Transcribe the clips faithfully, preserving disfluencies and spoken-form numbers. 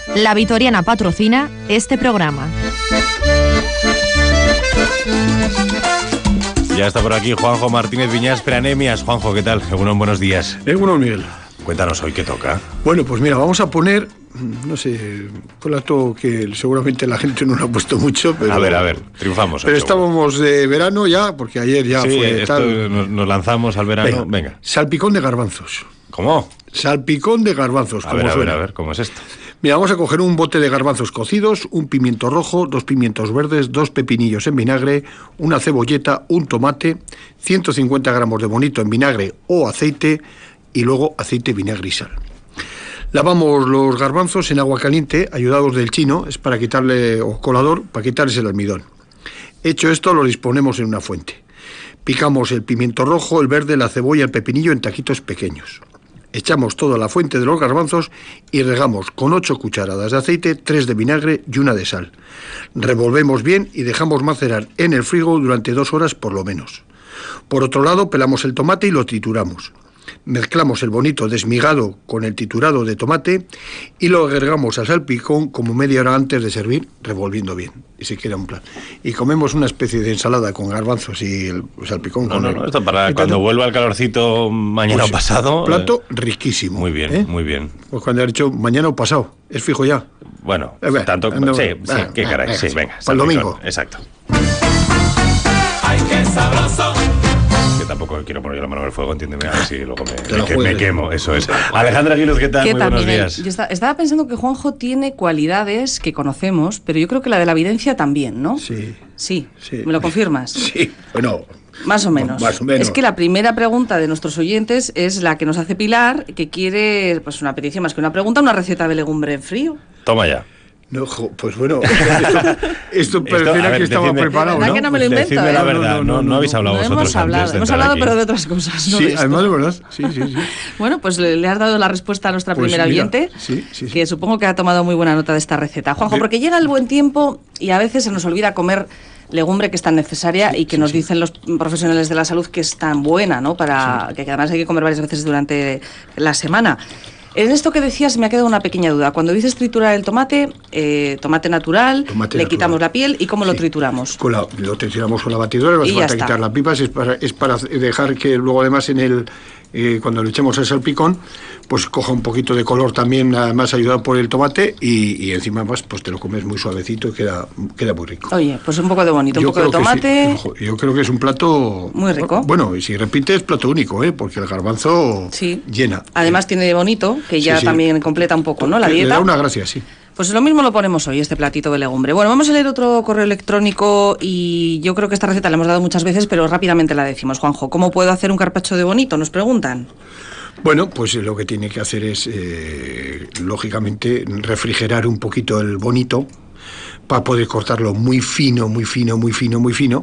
La Vitoriana patrocina este programa. Ya está por aquí Juanjo Martínez Viñas Preanemias. Juanjo, ¿qué tal? Egunon, buenos días. Egunon, Miguel. Cuéntanos hoy qué toca. Bueno, pues mira, vamos a poner, no sé, un plato que seguramente la gente no lo ha puesto mucho, pero... A ver, a ver, triunfamos. Pero estábamos de verano ya, porque ayer ya sí, fue esto tal... Nos, nos lanzamos al verano. Venga, Venga. Salpicón de garbanzos. ¿Cómo? Salpicón de garbanzos. A ver, a ver, a ver, ¿cómo es esto? Mira, vamos a coger un bote de garbanzos cocidos, un pimiento rojo, dos pimientos verdes, dos pepinillos en vinagre, una cebolleta, un tomate, ciento cincuenta gramos de bonito en vinagre o aceite y luego aceite, vinagre y sal. Lavamos los garbanzos en agua caliente, ayudados del chino, es para quitarle, o colador, para quitarles el almidón. Hecho esto, lo disponemos en una fuente. Picamos el pimiento rojo, el verde, la cebolla, el pepinillo en taquitos pequeños. Echamos todo a la fuente de los garbanzos y regamos con ocho cucharadas de aceite, tres de vinagre y una de sal. Revolvemos bien y dejamos macerar en el frigo durante dos horas por lo menos. Por otro lado, pelamos el tomate y lo trituramos. Mezclamos el bonito desmigado con el triturado de tomate y lo agregamos al salpicón como media hora antes de servir, revolviendo bien. Y se queda un plan. Y comemos una especie de ensalada con garbanzos y el salpicón. No, con no, el... no, esto para cuando vuelva el calorcito mañana pues, o pasado. Plato eh... riquísimo. Muy bien, ¿eh? muy bien. Pues cuando he dicho mañana o pasado, es fijo ya. Bueno, eh, ver, tanto... ando... Sí, eh, sí, eh, qué caray, eh, sí, venga. Para el domingo. Exacto. ¡Ay, qué sabroso! Que tampoco quiero poner yo la mano en el fuego, entiéndeme, a ver si luego me, me, que, me quemo, eso es. Alejandra Aguiluz, ¿qué tal? ¿Qué Muy tal, buenos Miguel? días. Yo está, estaba pensando que Juanjo tiene cualidades que conocemos, pero yo creo que la de la evidencia también, ¿no? Sí. Sí, sí. ¿me lo confirmas? Sí, bueno... Más o menos. Más o menos. Es que la primera pregunta de nuestros oyentes es la que nos hace Pilar, que quiere, pues una petición más que una pregunta, una receta de legumbre en frío. Toma ya. No, pues bueno, esto, esto pareciera que estaba decidme, preparado, ¿verdad ¿no? que no me lo invento? Decidme ¿eh? la verdad, no, no, no, no habéis hablado no vosotros hemos hablado, antes de hemos entrar hablado aquí. pero de otras cosas, no Sí, de esto. además de verdad, sí, sí, sí. Bueno, pues le, le has dado la respuesta a nuestra Pues primera mira, oyente, sí, sí, sí. que supongo que ha tomado muy buena nota de esta receta. Juanjo, De... porque llega el buen tiempo y a veces se nos olvida comer legumbre que es tan necesaria y que sí, nos sí. dicen los profesionales de la salud que es tan buena, ¿no? Para sí. que, que además hay que comer varias veces durante la semana. En esto que decías me ha quedado una pequeña duda. Cuando dices triturar el tomate, eh, tomate natural, tomate le natural. Quitamos la piel y ¿cómo sí. lo trituramos? Con la, lo trituramos con la batidora, no hace falta quitar las pipas, es para, es para dejar que luego además en el eh, cuando le echemos el salpicón, pues coja un poquito de color también, más ayudado por el tomate y, y encima más pues te lo comes muy suavecito y queda, queda muy rico. Oye, pues un poco de bonito, yo un poco de tomate. Sí. Yo creo que es un plato muy rico. Bueno, y si repites, plato único, ¿eh? Porque el garbanzo sí. llena. Además tiene de bonito, que ya sí, sí. también completa un poco, ¿no? La dieta. Le da una gracia, sí. Pues lo mismo lo ponemos hoy, este platito de legumbre. Bueno, vamos a leer otro correo electrónico y yo creo que esta receta la hemos dado muchas veces, pero rápidamente la decimos. Juanjo, ¿cómo puedo hacer un carpaccio de bonito? Nos preguntan. Bueno, pues lo que tiene que hacer es, eh, lógicamente, refrigerar un poquito el bonito para poder cortarlo muy fino, muy fino, muy fino, muy fino.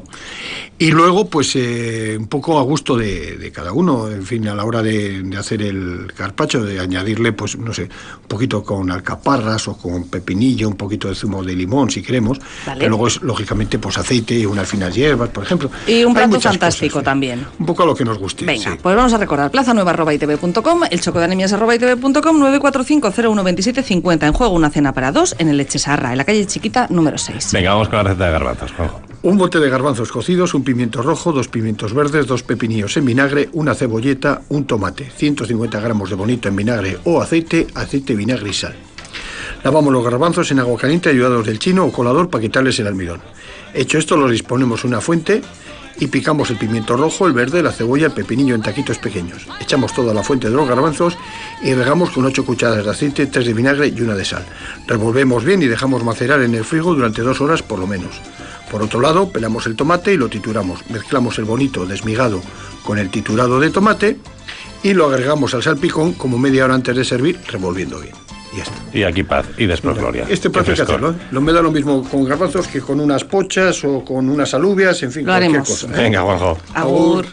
Y luego, pues, eh, un poco a gusto de, de cada uno, en fin, a la hora de, de hacer el carpaccio, de añadirle, pues, no sé, un poquito con alcaparras o con pepinillo, un poquito de zumo de limón, si queremos. Vale. Pero luego es, lógicamente, pues, aceite y unas finas hierbas, por ejemplo. Y un plato fantástico cosas, también. Un poco a lo que nos guste. Venga, sí. pues vamos a recordar, plaza nueva arroba i te ve punto com, el chocodanemias arroba i te ve punto com, nueve cuatro cinco cero uno dos siete cinco cero. En juego una cena para dos en el Echesarra, en la calle Chiquita, número seis. Venga, vamos con la receta de garbanzos, Juanjo. Un bote de garbanzos cocidos, un pimiento rojo, dos pimientos verdes, dos pepinillos en vinagre, una cebolleta, un tomate, ciento cincuenta gramos de bonito en vinagre o aceite, aceite, vinagre y sal. Lavamos los garbanzos en agua caliente ayudados del chino o colador para quitarles el almidón. Hecho esto, los disponemos en una fuente y picamos el pimiento rojo, el verde, la cebolla, el pepinillo en taquitos pequeños. Echamos todo a la fuente de los garbanzos y regamos con ocho cucharadas de aceite, tres de vinagre y una de sal. Revolvemos bien y dejamos macerar en el frigo durante dos horas por lo menos. Por otro lado, pelamos el tomate y lo trituramos. Mezclamos el bonito desmigado con el triturado de tomate y lo agregamos al salpicón como media hora antes de servir, revolviendo bien. Y ya está. Y aquí paz y después gloria. Este plato hay que hacerlo, ¿eh? Lo me da lo mismo con garbanzos que con unas pochas o con unas alubias, en fin, lo cualquier haremos. cosa. ¿eh? Venga, Juanjo. Agur.